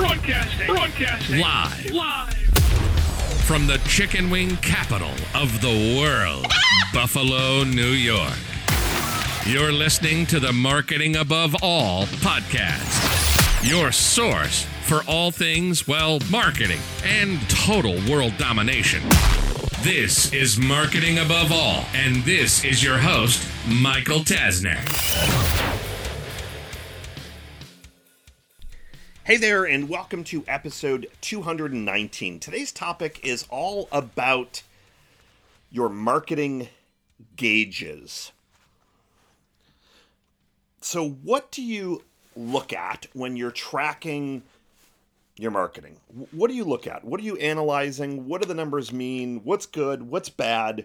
Broadcasting. Live. From the chicken wing capital of the world, Buffalo, New York. You're listening to the Marketing Above All podcast. Your source for all things, marketing and total world domination. This is Marketing Above All, and this is your host, Michael Tasner. Hey there, and welcome to episode 219. Today's topic is all about your marketing gauges. So what do you look at when you're tracking your marketing? What do you look at? What are you analyzing? What do the numbers mean? What's good? What's bad?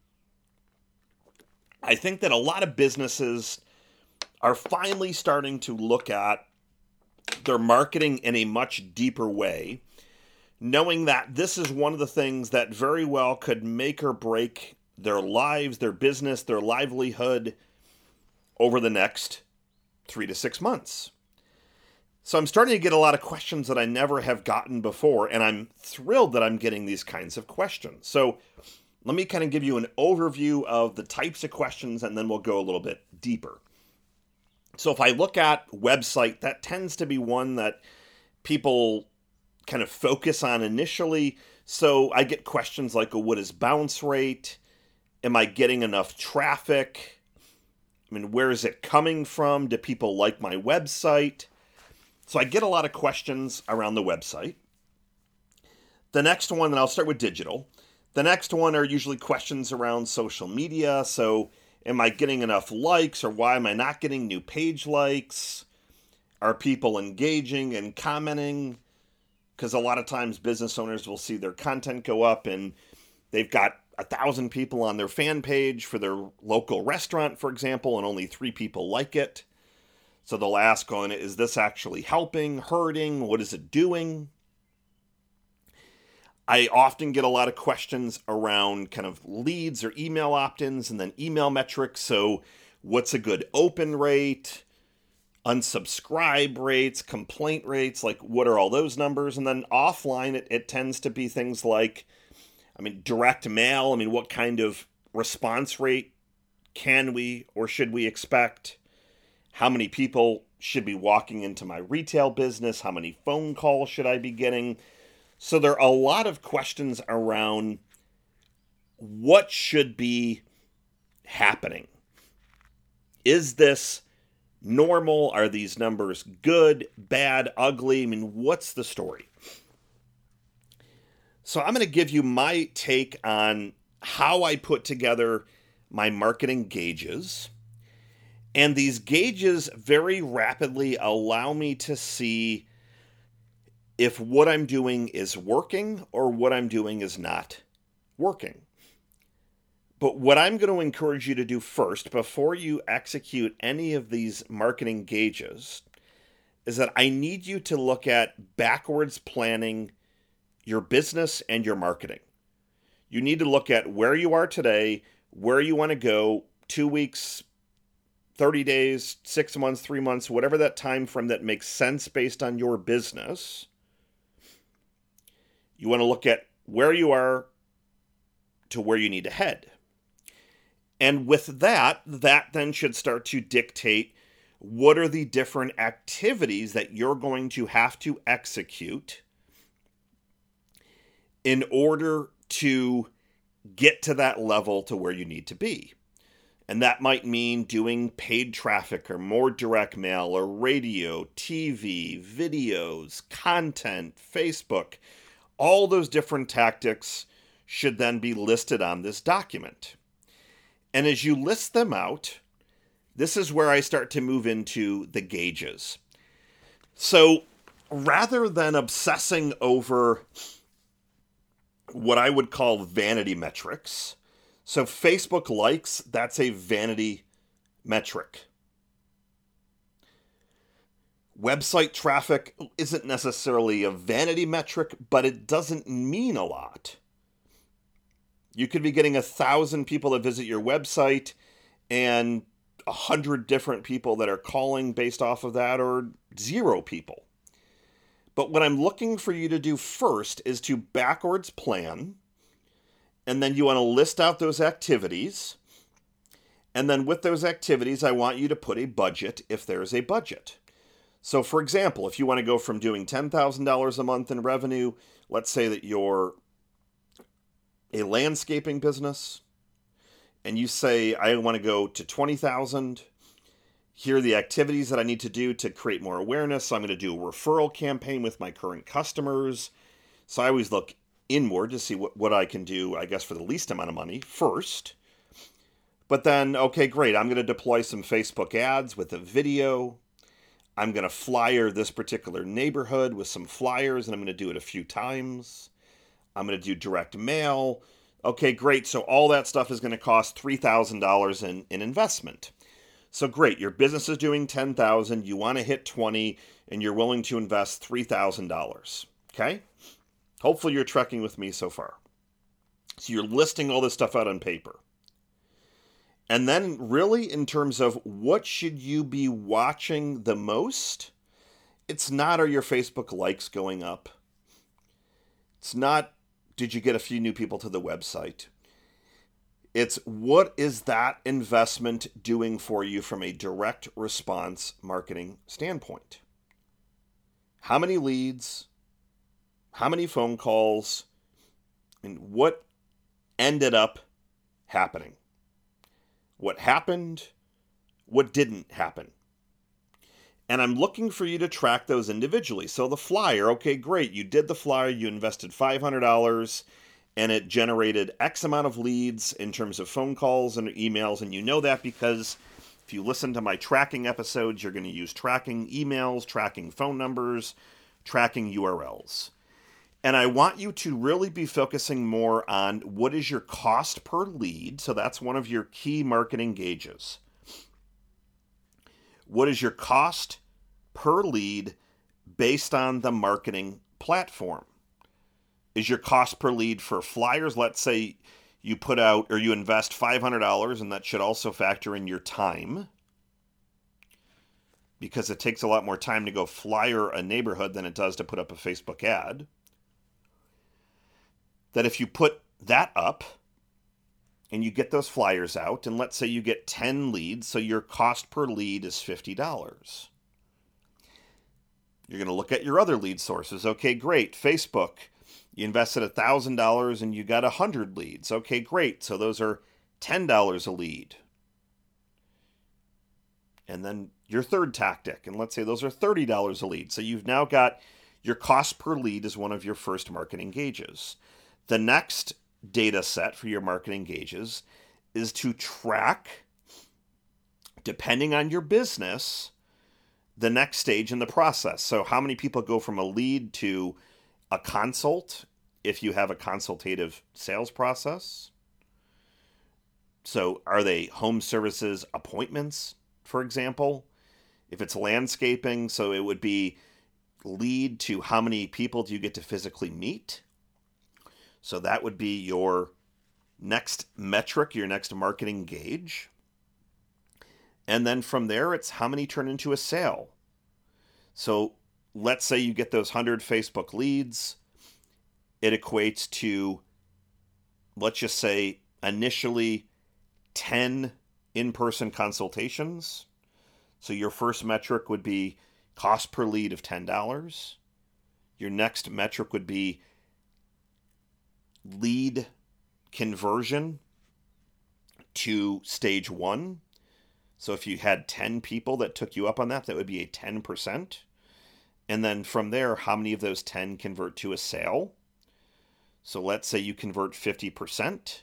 I think that a lot of businesses are finally starting to look at their marketing in a much deeper way, knowing that this is one of the things that very well could make or break their lives, their business, their livelihood over the next 3 to 6 months. So I'm starting to get a lot of questions that I never have gotten before, and I'm thrilled that I'm getting these kinds of questions. So let me kind of give you an overview of the types of questions, and then we'll go a little bit deeper. So if I look at website, that tends to be one that people kind of focus on initially. So I get questions like, what is bounce rate? Am I getting enough traffic? I mean, where is it coming from? Do people like my website? So I get a lot of questions around the website. The next one, and I'll start with digital. The next one are usually questions around social media. So am I getting enough likes, or why am I not getting new page likes? Are people engaging and commenting? Because a lot of times business owners will see their content go up and they've got 1,000 people on their fan page for their local restaurant, for example, and only 3 people like it. So they'll ask on, is this actually helping, hurting? What is it doing? I often get a lot of questions around kind of leads or email opt-ins and then email metrics. So what's a good open rate, unsubscribe rates, complaint rates, like what are all those numbers? And then offline, it tends to be things like, direct mail. What kind of response rate can we or should we expect? How many people should be walking into my retail business? How many phone calls should I be getting? So there are a lot of questions around what should be happening. Is this normal? Are these numbers good, bad, ugly? What's the story? So I'm going to give you my take on how I put together my marketing gauges. And these gauges very rapidly allow me to see if what I'm doing is working or what I'm doing is not working. But what I'm going to encourage you to do first, before you execute any of these marketing gauges, is that I need you to look at backwards planning your business and your marketing. You need to look at where you are today, where you want to go, 2 weeks, 30 days, 6 months, 3 months, whatever that time frame that makes sense based on your business. You want to look at where you are to where you need to head. And with that then should start to dictate what are the different activities that you're going to have to execute in order to get to that level to where you need to be. And that might mean doing paid traffic or more direct mail or radio, TV, videos, content, Facebook. All those different tactics should then be listed on this document. And as you list them out, this is where I start to move into the gauges. So rather than obsessing over what I would call vanity metrics, so Facebook likes, that's a vanity metric. Website traffic isn't necessarily a vanity metric, but it doesn't mean a lot. You could be getting 1,000 people that visit your website and 100 different people that are calling based off of that, or 0 people. But what I'm looking for you to do first is to backwards plan, and then you want to list out those activities. And then with those activities, I want you to put a budget if there's a budget. So for example, if you want to go from doing $10,000 a month in revenue, let's say that you're a landscaping business, and you say, I want to go to 20,000. Here are the activities that I need to do to create more awareness. So I'm going to do a referral campaign with my current customers. So I always look inward to see what I can do, I guess, for the least amount of money first. But then, okay, great. I'm going to deploy some Facebook ads with a video. I'm going to flyer this particular neighborhood with some flyers, and I'm going to do it a few times. I'm going to do direct mail. Okay, great. So all that stuff is going to cost $3,000 in investment. So great, your business is doing $10,000, you want to hit 20, and you're willing to invest $3,000. Okay? Hopefully you're trekking with me so far. So you're listing all this stuff out on paper. And then really in terms of what should you be watching the most, it's not, are your Facebook likes going up? It's not, did you get a few new people to the website? It's what is that investment doing for you from a direct response marketing standpoint? How many leads? How many phone calls? And what ended up happening? What happened? What didn't happen? And I'm looking for you to track those individually. So the flyer, okay, great. You did the flyer, you invested $500. And it generated X amount of leads in terms of phone calls and emails. And you know that because if you listen to my tracking episodes, you're going to use tracking emails, tracking phone numbers, tracking URLs. And I want you to really be focusing more on what is your cost per lead. So that's one of your key marketing gauges. What is your cost per lead based on the marketing platform? Is your cost per lead for flyers? Let's say you put out or you invest $500, and that should also factor in your time, because it takes a lot more time to go flyer a neighborhood than it does to put up a Facebook ad. That if you put that up and you get those flyers out, and let's say you get 10 leads, so your cost per lead is $50. You're going to look at your other lead sources. Okay, great. Facebook. You invested $1,000 and you got 100 leads. Okay, great. So those are $10 a lead. And then your third tactic, and let's say those are $30 a lead. So you've now got your cost per lead as one of your first marketing gauges. The next data set for your marketing gauges is to track, depending on your business, the next stage in the process. So how many people go from a lead to a consult if you have a consultative sales process? So are they home services appointments, for example? If it's landscaping, so it would be lead to how many people do you get to physically meet? So that would be your next metric, your next marketing gauge. And then from there, it's how many turn into a sale. So let's say you get those 100 Facebook leads. It equates to, let's just say, initially 10 in-person consultations. So your first metric would be cost per lead of $10. Your next metric would be lead conversion to stage 1. So if you had 10 people that took you up on that, that would be a 10%. And then from there, how many of those 10 convert to a sale? So let's say you convert 50%.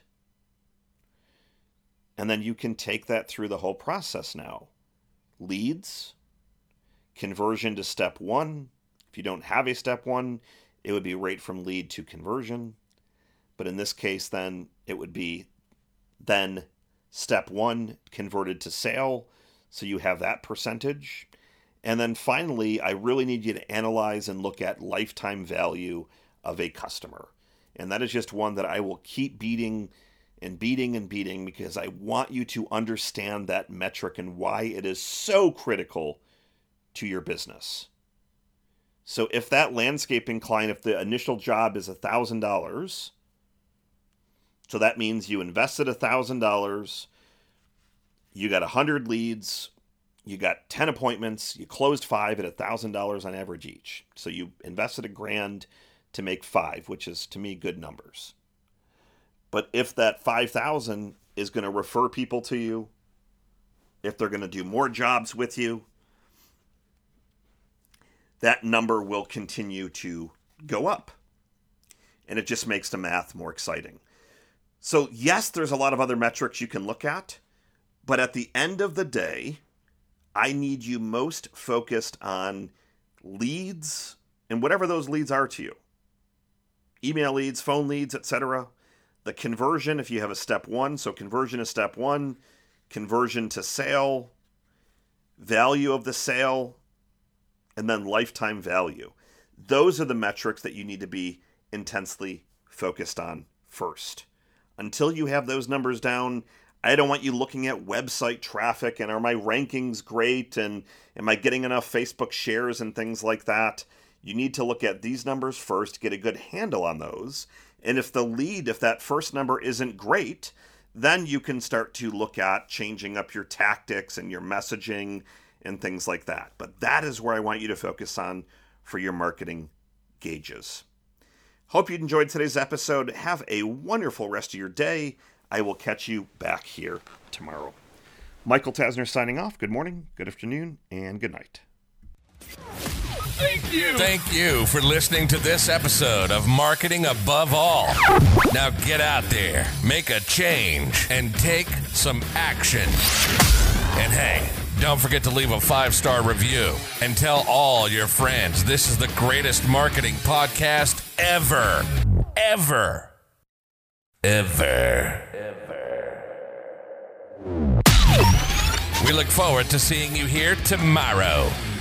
And then you can take that through the whole process now. Leads, conversion to step 1. If you don't have a step 1, it would be right from lead to conversion. But in this case, then it would be then step 1 converted to sale. So you have that percentage. And then finally, I really need you to analyze and look at lifetime value of a customer. And that is just one that I will keep beating and beating and beating, because I want you to understand that metric and why it is so critical to your business. So if that landscaping client, if the initial job is $1,000, so that means you invested $1,000, you got 100 leads, you got 10 appointments, you closed 5 at $1,000 on average each. So you invested $1,000 to make 5, which is, to me, good numbers. But if that 5,000 is going to refer people to you, if they're going to do more jobs with you, that number will continue to go up. And it just makes the math more exciting. So yes, there's a lot of other metrics you can look at, but at the end of the day, I need you most focused on leads and whatever those leads are to you. Email leads, phone leads, etc. The conversion, if you have a step 1, so conversion is step 1, conversion to sale, value of the sale, and then lifetime value. Those are the metrics that you need to be intensely focused on first. Until you have those numbers down, I don't want you looking at website traffic and are my rankings great and am I getting enough Facebook shares and things like that. You need to look at these numbers first, get a good handle on those. And if that first number isn't great, then you can start to look at changing up your tactics and your messaging and things like that. But that is where I want you to focus on for your marketing gauges. Hope you enjoyed today's episode. Have a wonderful rest of your day. I will catch you back here tomorrow. Michael Tasner signing off. Good morning, good afternoon, and good night. Thank you. Thank you for listening to this episode of Marketing Above All. Now get out there, make a change, and take some action. And hey, don't forget to leave a 5-star review and tell all your friends this is the greatest marketing podcast ever. Ever. Ever. We look forward to seeing you here tomorrow.